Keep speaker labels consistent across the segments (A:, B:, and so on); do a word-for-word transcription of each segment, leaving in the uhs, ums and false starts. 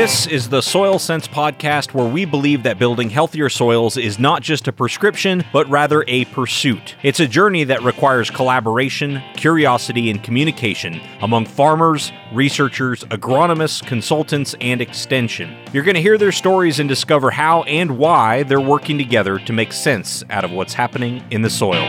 A: This is the Soil Sense podcast, where we believe that building healthier soils is not just a prescription, but rather a pursuit. It's a journey that requires collaboration, curiosity, and communication among farmers, researchers, agronomists, consultants, and extension. You're going to hear their stories and discover how and why they're working together to make sense out of what's happening in the soil.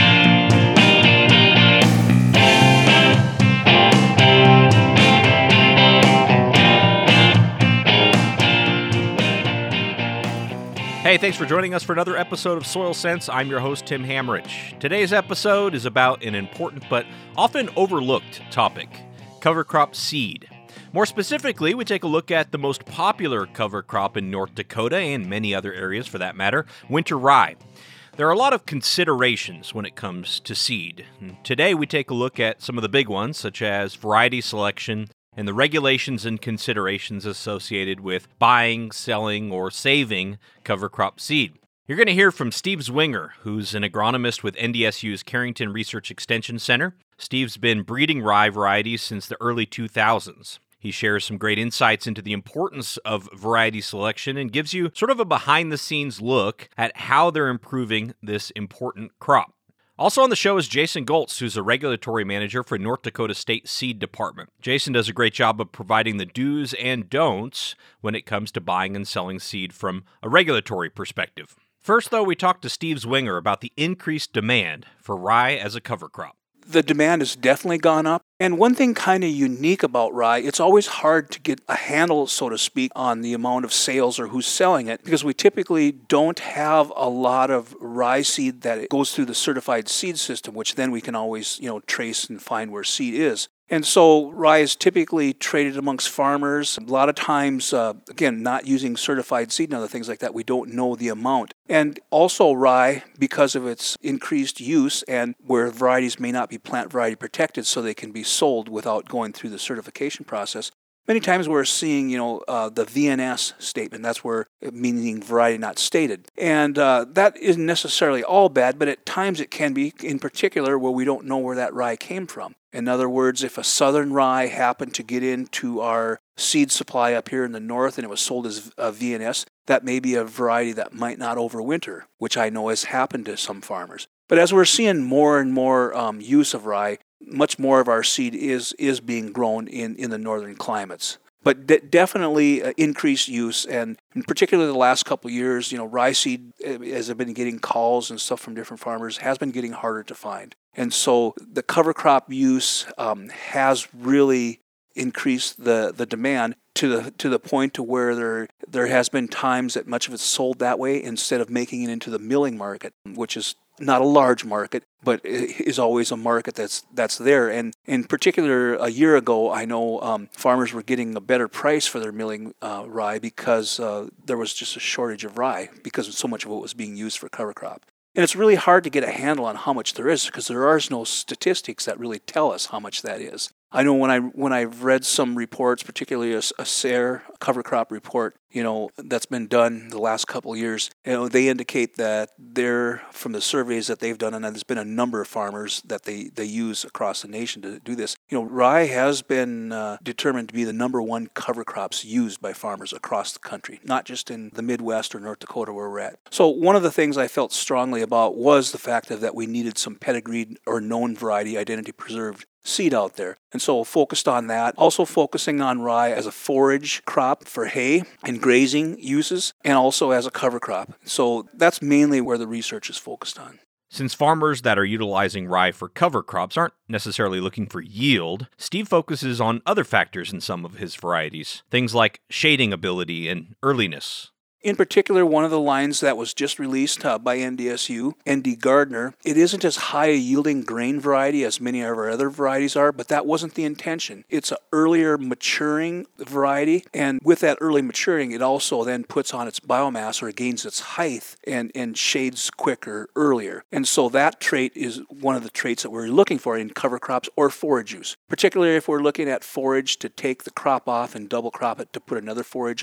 A: Hey, thanks for joining us for another episode of Soil Sense. I'm your host, Tim Hamrich. Today's episode is about an important but often overlooked topic, cover crop seed. More specifically, we take a look at the most popular cover crop in North Dakota and many other areas for that matter, winter rye. There are a lot of considerations when it comes to seed. Today, we take a look at some of the big ones, such as variety selection, and the regulations and considerations associated with buying, selling, or saving cover crop seed. You're going to hear from Steve Zwinger, who's an agronomist with N D S U's Carrington Research Extension Center. Steve's been breeding rye varieties since the early two thousands. He shares some great insights into the importance of variety selection and gives you sort of a behind-the-scenes look at how they're improving this important crop. Also on the show is Jason Goltz, who's a regulatory manager for North Dakota State Seed Department. Jason does a great job of providing the do's and don'ts when it comes to buying and selling seed from a regulatory perspective. First, though, we talked to Steve Zwinger about the increased demand for rye as a cover crop.
B: The demand has definitely gone up. And one thing kind of unique about rye, it's always hard to get a handle, so to speak, on the amount of sales or who's selling it, because we typically don't have a lot of rye seed that goes through the certified seed system, which then we can always, you know, trace and find where seed is. And so rye is typically traded amongst farmers. A lot of times, uh, again, not using certified seed and other things like that, we don't know the amount. And also rye, because of its increased use and where varieties may not be plant variety protected so they can be sold without going through the certification process, many times we're seeing, you know, uh, the V N S statement. That's where, meaning variety not stated. And uh, that isn't necessarily all bad, but at times it can be, in particular, where we don't know where that rye came from. In other words, if a southern rye happened to get into our seed supply up here in the north and it was sold as a V N S, that may be a variety that might not overwinter, which I know has happened to some farmers. But as we're seeing more and more um, use of rye, much more of our seed is is being grown in, in the northern climates. But de- definitely uh, increased use, and in particular the last couple of years, you know, rye seed, as I've been getting calls and stuff from different farmers, has been getting harder to find. And so the cover crop use um, has really increased the, the demand to the to the point to where there there has been times that much of it's sold that way instead of making it into the milling market, which is not a large market, but is always a market that's that's there. And in particular, a year ago, I know um, farmers were getting a better price for their milling uh, rye because uh, there was just a shortage of rye because so much of it was being used for cover crop. And it's really hard to get a handle on how much there is because there are no statistics that really tell us how much that is. I know when I when I've read some reports, particularly a, a S A R E cover crop report, you know, that's been done the last couple of years, you know, they indicate that they're, from the surveys that they've done, and there's been a number of farmers that they, they use across the nation to do this. You know, rye has been uh, determined to be the number one cover crops used by farmers across the country, not just in the Midwest or North Dakota where we're at. So one of the things I felt strongly about was the fact of that we needed some pedigreed or known variety identity preserved seed out there. And so focused on that. Also focusing on rye as a forage crop for hay and grazing uses, and also as a cover crop. So that's mainly where the research is focused on.
A: Since farmers that are utilizing rye for cover crops aren't necessarily looking for yield, Steve focuses on other factors in some of his varieties, things like shading ability and earliness.
B: In particular, one of the lines that was just released uh, by N D S U, N D Gardner, it isn't as high a yielding grain variety as many of our other varieties are, but that wasn't the intention. It's an earlier maturing variety, and with that early maturing, it also then puts on its biomass or it gains its height and, and shades quicker earlier. And so that trait is one of the traits that we're looking for in cover crops or forage use, particularly if we're looking at forage to take the crop off and double crop it to put another forage on.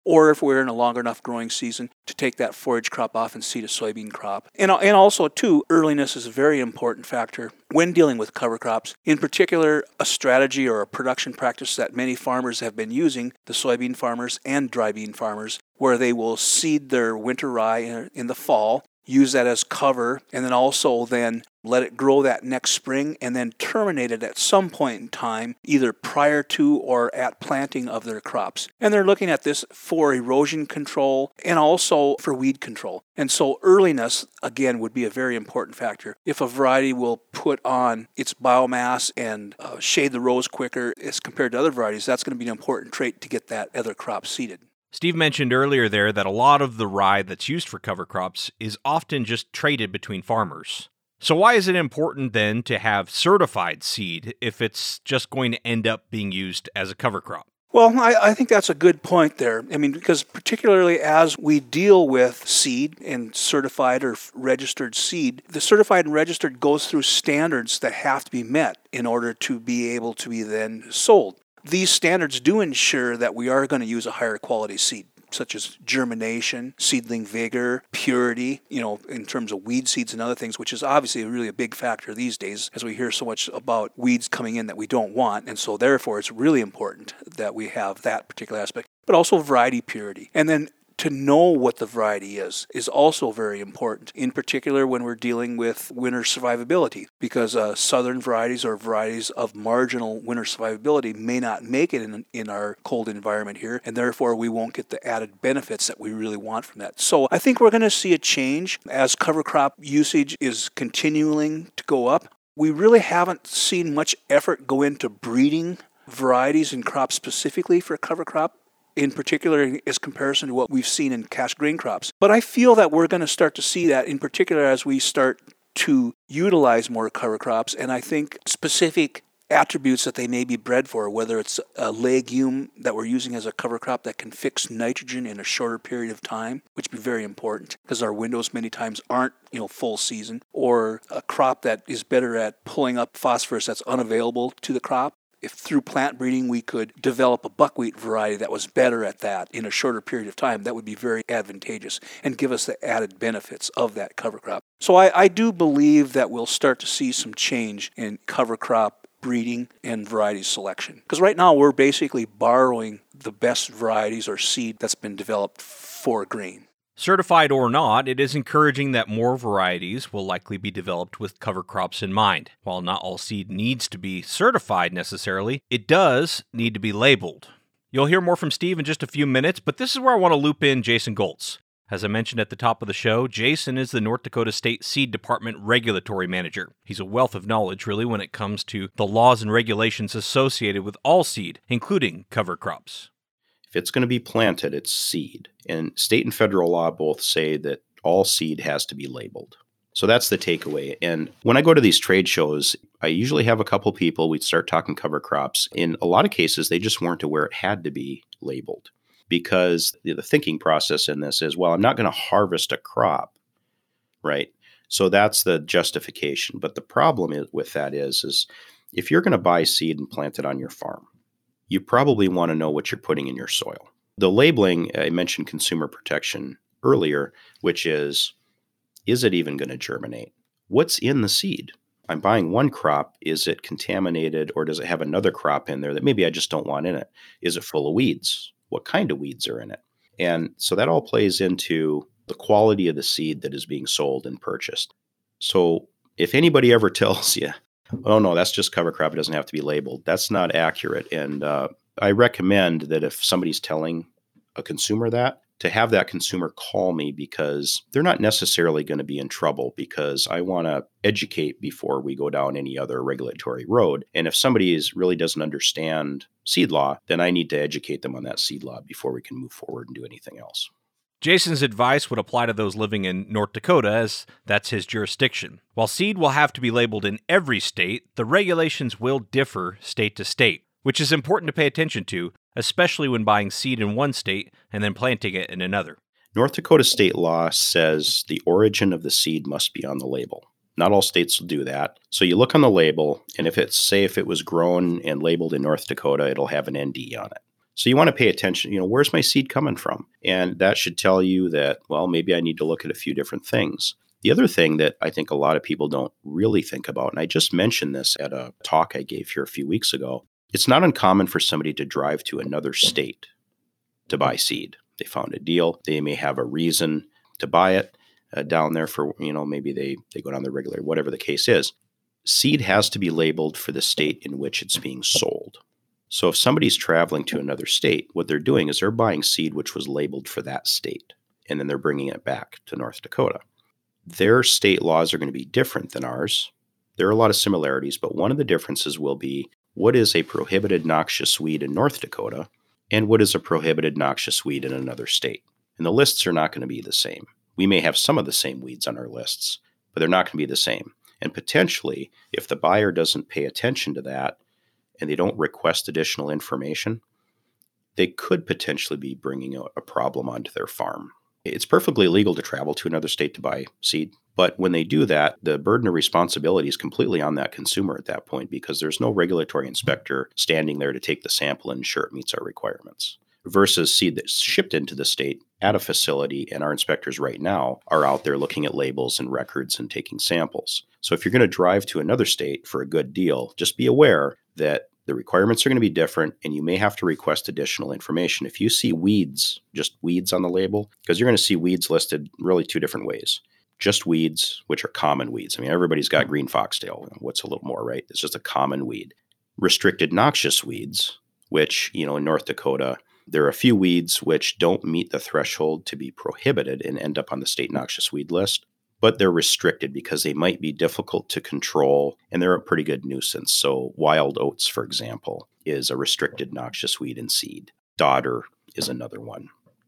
B: or if we're in a longer enough growing season, to take that forage crop off and seed a soybean crop. And, and also, too, earliness is a very important factor when dealing with cover crops. In particular, a strategy or a production practice that many farmers have been using, the soybean farmers and dry bean farmers, where they will seed their winter rye in, in the fall, use that as cover, and then also then let it grow that next spring and then terminate it at some point in time, either prior to or at planting of their crops. And they're looking at this for erosion control and also for weed control. And so earliness, again, would be a very important factor. If a variety will put on its biomass and uh, shade the rows quicker as compared to other varieties, that's going to be an important trait to get that other crop seeded.
A: Steve mentioned earlier there that a lot of the rye that's used for cover crops is often just traded between farmers. So why is it important then to have certified seed if it's just going to end up being used as a cover crop?
B: Well, I, I think that's a good point there. I mean, because particularly as we deal with seed and certified or registered seed, the certified and registered goes through standards that have to be met in order to be able to be then sold. These standards do ensure that we are going to use a higher quality seed, such as germination, seedling vigor, purity, you know, in terms of weed seeds and other things, which is obviously really a big factor these days as we hear so much about weeds coming in that we don't want. And so therefore, it's really important that we have that particular aspect, but also variety purity. And then to know what the variety is is also very important, in particular when we're dealing with winter survivability, because uh, southern varieties or varieties of marginal winter survivability may not make it in, in our cold environment here, and therefore we won't get the added benefits that we really want from that. So I think we're going to see a change as cover crop usage is continuing to go up. We really haven't seen much effort go into breeding varieties and crops specifically for cover crop, in particular as comparison to what we've seen in cash grain crops. But I feel that we're going to start to see that, in particular as we start to utilize more cover crops, and I think specific attributes that they may be bred for, whether it's a legume that we're using as a cover crop that can fix nitrogen in a shorter period of time, which would be very important because our windows many times aren't, you know, full season, or a crop that is better at pulling up phosphorus that's unavailable to the crop. If through plant breeding we could develop a buckwheat variety that was better at that in a shorter period of time, that would be very advantageous and give us the added benefits of that cover crop. So I, I do believe that we'll start to see some change in cover crop breeding and variety selection. Because right now we're basically borrowing the best varieties or seed that's been developed for grain.
A: Certified or not, it is encouraging that more varieties will likely be developed with cover crops in mind. While not all seed needs to be certified necessarily, it does need to be labeled. You'll hear more from Steve in just a few minutes, but this is where I want to loop in Jason Goltz. As I mentioned at the top of the show, Jason is the North Dakota State Seed Department Regulatory Manager. He's a wealth of knowledge, really, when it comes to the laws and regulations associated with all seed, including cover crops.
C: If it's going to be planted, it's seed. And state and federal law both say that all seed has to be labeled. So that's the takeaway. And when I go to these trade shows, I usually have a couple people, we'd start talking cover crops. In a lot of cases, they just weren't aware it had to be labeled, because the thinking process in this is, well, I'm not going to harvest a crop, right? So that's the justification. But the problem is, with that is, is if you're going to buy seed and plant it on your farm, you probably want to know what you're putting in your soil. The labeling, I mentioned consumer protection earlier, which is, is it even going to germinate? What's in the seed? I'm buying one crop. Is it contaminated, or does it have another crop in there that maybe I just don't want in it? Is it full of weeds? What kind of weeds are in it? And so that all plays into the quality of the seed that is being sold and purchased. So if anybody ever tells you, oh, no, that's just cover crop, it doesn't have to be labeled, that's not accurate. And uh, I recommend that if somebody's telling a consumer that, to have that consumer call me, because they're not necessarily going to be in trouble, because I want to educate before we go down any other regulatory road. And if somebody is, really doesn't understand seed law, then I need to educate them on that seed law before we can move forward and do anything else.
A: Jason's advice would apply to those living in North Dakota, as that's his jurisdiction. While seed will have to be labeled in every state, the regulations will differ state to state, which is important to pay attention to, especially when buying seed in one state and then planting it in another.
C: North Dakota state law says the origin of the seed must be on the label. Not all states will do that. So you look on the label, and if it's, say, if it was grown and labeled in North Dakota, it'll have an N D on it. So you want to pay attention, you know, where's my seed coming from? And that should tell you that, well, maybe I need to look at a few different things. The other thing that I think a lot of people don't really think about, and I just mentioned this at a talk I gave here a few weeks ago, it's not uncommon for somebody to drive to another state to buy seed. They found a deal. They may have a reason to buy it uh, down there for, you know, maybe they, they go down the regular, whatever the case is. Seed has to be labeled for the state in which it's being sold. So if somebody's traveling to another state, what they're doing is they're buying seed which was labeled for that state, and then they're bringing it back to North Dakota. Their state laws are going to be different than ours. There are a lot of similarities, but one of the differences will be what is a prohibited noxious weed in North Dakota and what is a prohibited noxious weed in another state. And the lists are not going to be the same. We may have some of the same weeds on our lists, but they're not going to be the same. And potentially, if the buyer doesn't pay attention to that and they don't request additional information, they could potentially be bringing a, a problem onto their farm. It's perfectly legal to travel to another state to buy seed, but when they do that, the burden of responsibility is completely on that consumer at that point because there's no regulatory inspector standing there to take the sample and ensure it meets our requirements. Versus seed that's shipped into the state at a facility, and our inspectors right now are out there looking at labels and records and taking samples. So if you're going to drive to another state for a good deal, just be aware that the requirements are going to be different, and you may have to request additional information. If you see weeds, just weeds on the label, because you're going to see weeds listed really two different ways. Just weeds, which are common weeds. I mean, everybody's got green foxtail. What's a little more, right? It's just a common weed. Restricted noxious weeds, which, you know, in North Dakota, there are a few weeds which don't meet the threshold to be prohibited and end up on the state noxious weed list, but they're restricted because they might be difficult to control and they're a pretty good nuisance. So wild oats, for example, is a restricted noxious weed in seed. Dodder is another one.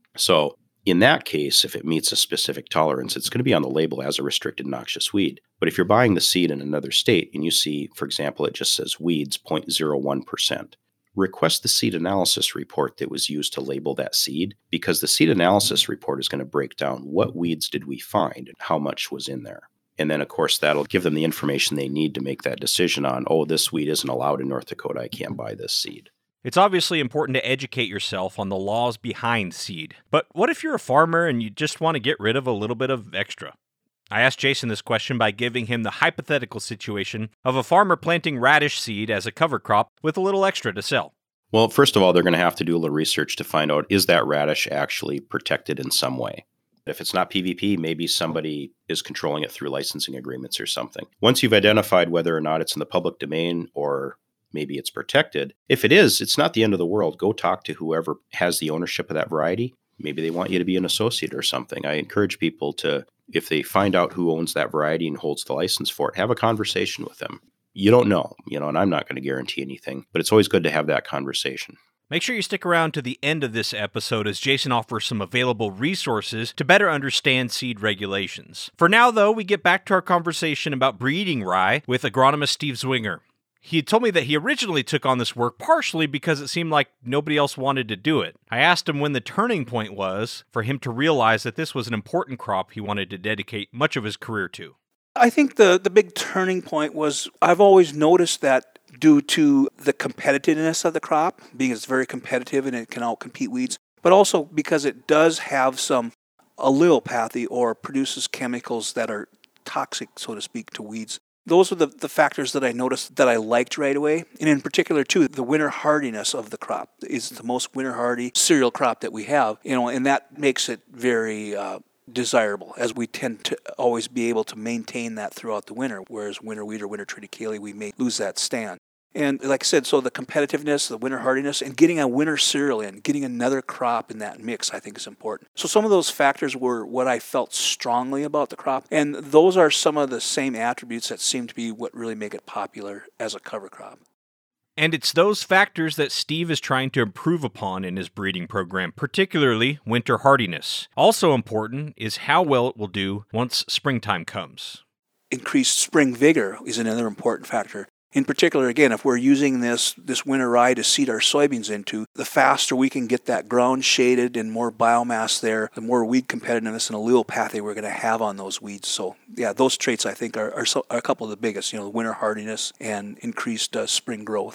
C: So in that case, if it meets a specific tolerance, it's going to be on the label as a restricted noxious weed. But if you're buying the seed in another state and you see, for example, it just says weeds zero point zero one percent, request the seed analysis report that was used to label that seed, because the seed analysis report is going to break down what weeds did we find and how much was in there. And then, of course, that'll give them the information they need to make that decision on, oh, this weed isn't allowed in North Dakota, I can't buy this seed.
A: It's obviously important to educate yourself on the laws behind seed. But what if you're a farmer and you just want to get rid of a little bit of extra? I asked Jason this question by giving him the hypothetical situation of a farmer planting radish seed as a cover crop with a little extra to sell.
C: Well, first of all, they're going to have to do a little research to find out, is that radish actually protected in some way? If it's not P V P, maybe somebody is controlling it through licensing agreements or something. Once you've identified whether or not it's in the public domain or maybe it's protected, if it is, it's not the end of the world. Go talk to whoever has the ownership of that variety. Maybe they want you to be an associate or something. I encourage people to, if they find out who owns that variety and holds the license for it, have a conversation with them. You don't know, you know, and I'm not going to guarantee anything, but it's always good to have that conversation.
A: Make sure you stick around to the end of this episode as Jason offers some available resources to better understand seed regulations. For now, though, we get back to our conversation about breeding rye with agronomist Steve Zwinger. He had told me that he originally took on this work partially because it seemed like nobody else wanted to do it. I asked him when the turning point was for him to realize that this was an important crop he wanted to dedicate much of his career to.
B: I think the, the big turning point was, I've always noticed that due to the competitiveness of the crop, being it's very competitive and it can outcompete weeds, but also because it does have some allelopathy or produces chemicals that are toxic, so to speak, to weeds. Those were the, the factors that I noticed that I liked right away. And in particular, too, the winter hardiness of the crop is the most winter hardy cereal crop that we have, you know, and that makes it very uh, desirable, as we tend to always be able to maintain that throughout the winter, whereas winter wheat or winter triticale, we may lose that stand. And like I said, so the competitiveness, the winter hardiness, and getting a winter cereal in, getting another crop in that mix, I think is important. So some of those factors were what I felt strongly about the crop, and those are some of the same attributes that seem to be what really make it popular as a cover crop.
A: And it's those factors that Steve is trying to improve upon in his breeding program, particularly winter hardiness. Also important is how well it will do once springtime comes.
B: Increased spring vigor is another important factor. In particular, again, if we're using this, this winter rye to seed our soybeans into, the faster we can get that ground shaded and more biomass there, the more weed competitiveness and allelopathy we're going to have on those weeds. So, yeah, those traits I think are, are, so, are a couple of the biggest, you know, the winter hardiness and increased uh, spring growth.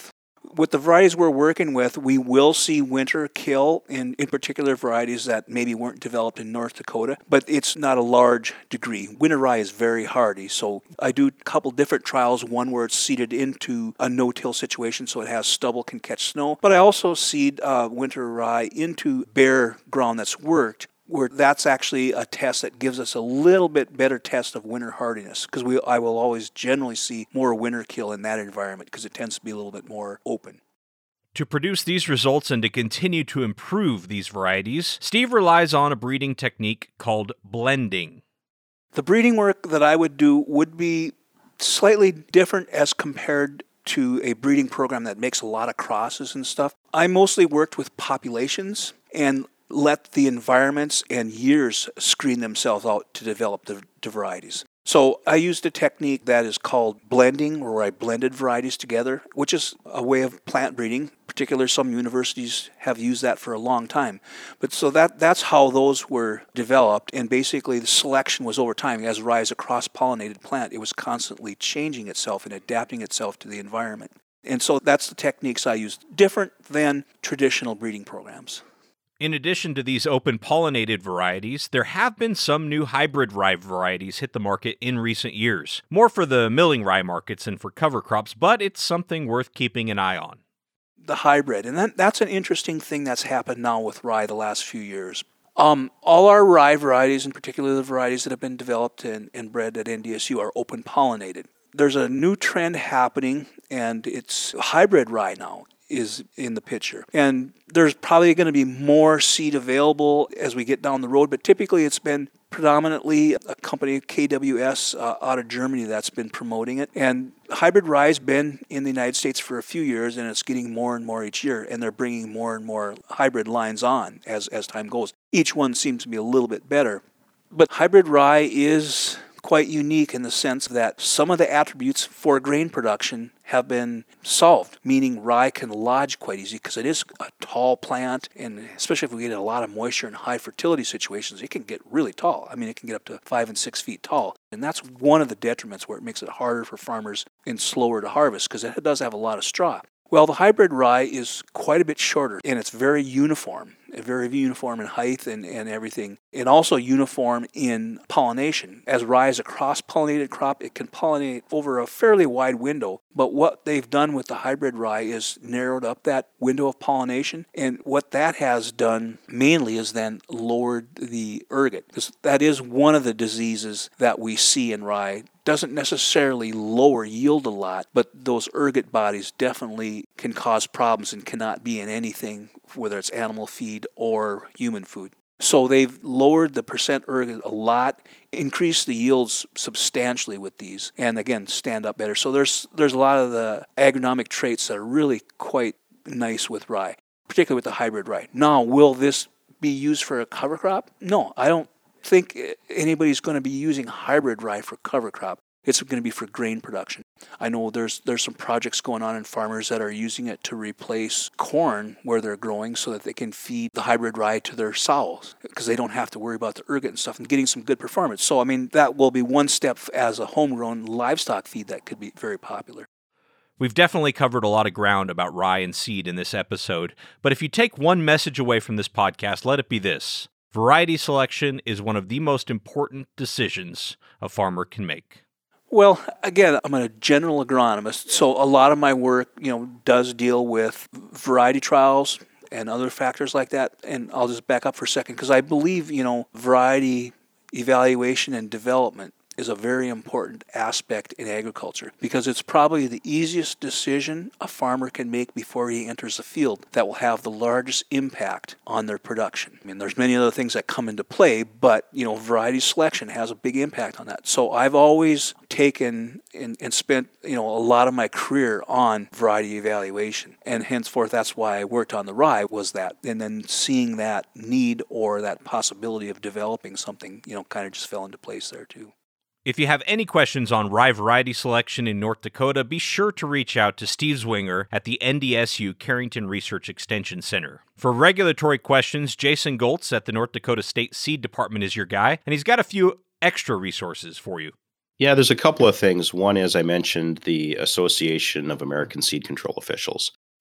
B: with the varieties we're working with, we will see winter kill in, in particular varieties that maybe weren't developed in North Dakota, but it's not a large degree. Winter rye is very hardy, so I do a couple different trials, one where it's seeded into a no-till situation so it has stubble, can catch snow, but I also seed uh, winter rye into bare ground that's worked, where that's actually a test that gives us a little bit better test of winter hardiness, because we I will always generally see more winter kill in that environment because it tends to be a little bit more open.
A: To produce these results and to continue to improve these varieties, Steve relies on a breeding technique called blending.
B: The breeding work that I would do would be slightly different as compared to a breeding program that makes a lot of crosses and stuff. I mostly worked with populations and let the environments and years screen themselves out to develop the, the varieties. So I used a technique that is called blending, where I blended varieties together, which is a way of plant breeding. Particularly, some universities have used that for a long time. But so that that's how those were developed, and basically the selection was over time. As rye is a cross-pollinated plant, it was constantly changing itself and adapting itself to the environment. And so that's the techniques I used, different than traditional breeding programs.
A: In addition to these open pollinated varieties, there have been some new hybrid rye varieties hit the market in recent years. More for the milling rye markets than for cover crops, but it's something worth keeping an eye on.
B: The hybrid, and that, that's an interesting thing that's happened now with rye the last few years. Um, all our rye varieties, in particular the varieties that have been developed and, and bred at N D S U, are open pollinated. There's a new trend happening, and it's hybrid rye now is in the picture. And there's probably going to be more seed available as we get down the road, but typically it's been predominantly a company, K W S, uh, out of Germany that's been promoting it. And hybrid rye has been in the United States for a few years, and it's getting more and more each year, and they're bringing more and more hybrid lines on as, as time goes. Each one seems to be a little bit better. But hybrid rye is quite unique in the sense that some of the attributes for grain production have been solved, meaning rye can lodge quite easy because it is a tall plant, and especially if we get a lot of moisture and high fertility situations, it can get really tall. I mean, it can get up to five and six feet tall. And that's one of the detriments where it makes it harder for farmers and slower to harvest because it does have a lot of straw. Well, the hybrid rye is quite a bit shorter, and it's very uniform, very uniform in height and, and everything, and also uniform in pollination. As rye is a cross-pollinated crop, it can pollinate over a fairly wide window, but what they've done with the hybrid rye is narrowed up that window of pollination, and what that has done mainly is then lowered the ergot, because that is one of the diseases that we see in rye. Doesn't necessarily lower yield a lot, but those ergot bodies definitely can cause problems and cannot be in anything, whether it's animal feed or human food. So they've lowered the percent ergot a lot, increased the yields substantially with these, and again, stand up better. So there's there's a lot of the agronomic traits that are really quite nice with rye, particularly with the hybrid rye. Now, will this be used for a cover crop? No, I don't think anybody's going to be using hybrid rye for cover crop. It's going to be for grain production. I know there's there's some projects going on in farmers that are using it to replace corn where they're growing so that they can feed the hybrid rye to their sows because they don't have to worry about the ergot and stuff and getting some good performance. So, I mean, that will be one step as a homegrown livestock feed that could be very popular.
A: We've definitely covered a lot of ground about rye and seed in this episode, but if you take one message away from this podcast, let it be this. Variety selection is one of the most important decisions a farmer can make.
B: Well, again, I'm a general agronomist, so a lot of my work, you know, does deal with variety trials and other factors like that. And I'll just back up for a second because I believe, you know, variety evaluation and development is a very important aspect in agriculture because it's probably the easiest decision a farmer can make before he enters the field that will have the largest impact on their production. I mean, there's many other things that come into play, but, you know, variety selection has a big impact on that. So I've always taken and, and spent, you know, a lot of my career on variety evaluation, and henceforth that's why I worked on the rye was that, and then seeing that need or that possibility of developing something, you know, kind of just fell into place there too.
A: If you have any questions on rye variety selection in North Dakota, be sure to reach out to Steve Zwinger at the N D S U Carrington Research Extension Center. For regulatory questions, Jason Goltz at the North Dakota State Seed Department is your guy, and he's got a few extra resources for you.
C: Yeah, there's a couple of things. One is I mentioned the Association of American Seed Control Officials.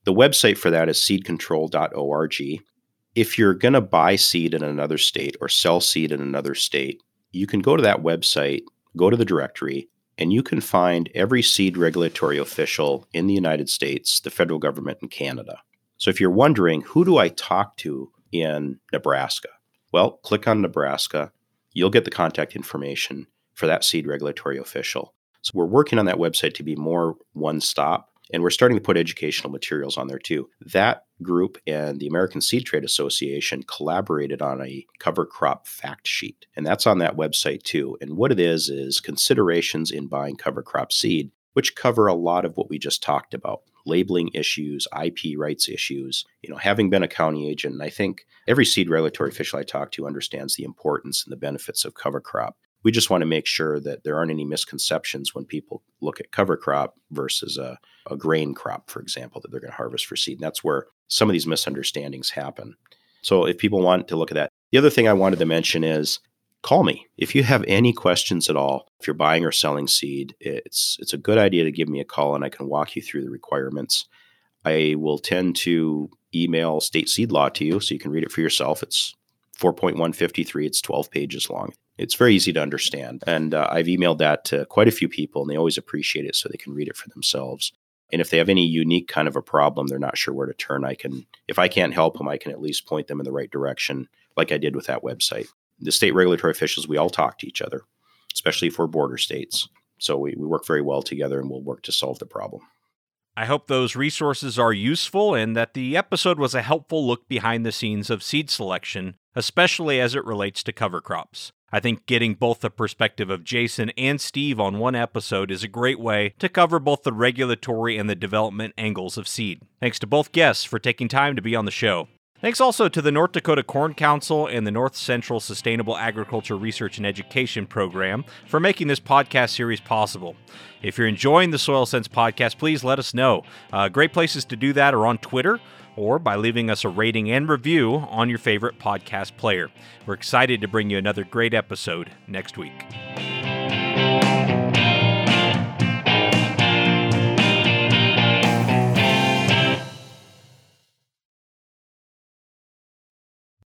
C: The website for that is seed control dot org. If you're going to buy seed in another state or sell seed in another state, you can go to that website, go to the directory, and you can find every seed regulatory official in the United States, the federal government, and Canada. So if you're wondering, who do I talk to in Nebraska? Well, click on Nebraska. You'll get the contact information for that seed regulatory official. So we're working on that website to be more one-stop, and we're starting to put educational materials on there too. That group and the American Seed Trade Association collaborated on a cover crop fact sheet, and that's on that website too. And what it is is considerations in buying cover crop seed, which cover a lot of what we just talked about. Labeling issues, I P rights issues, you know, having been a county agent. And I think every seed regulatory official I talk to understands the importance and the benefits of cover crop. We just want to make sure that there aren't any misconceptions when people look at cover crop versus a, a grain crop, for example, that they're going to harvest for seed. And that's where some of these misunderstandings happen. So if people want to look at that, the other thing I wanted to mention is call me. If you have any questions at all, if you're buying or selling seed, it's it's a good idea to give me a call and I can walk you through the requirements. I will tend to email state seed law to you so you can read it for yourself. It's four point one fifty-three. It's twelve pages long. It's very easy to understand. And uh, I've emailed that to quite a few people, and they always appreciate it so they can read it for themselves. And if they have any unique kind of a problem, they're not sure where to turn, I can, if I can't help them, I can at least point them in the right direction, like I did with that website. The state regulatory officials, we all talk to each other, especially for border states. So we, we work very well together, and we'll work to solve the problem.
A: I hope those resources are useful and that the episode was a helpful look behind the scenes of seed selection, especially as it relates to cover crops. I think getting both the perspective of Jason and Steve on one episode is a great way to cover both the regulatory and the development angles of seed. Thanks to both guests for taking time to be on the show. Thanks also to the North Dakota Corn Council and the North Central Sustainable Agriculture Research and Education Program for making this podcast series possible. If you're enjoying the Soil Sense podcast, please let us know. Uh, great places to do that are on Twitter or by leaving us a rating and review on your favorite podcast player. We're excited to bring you another great episode next week.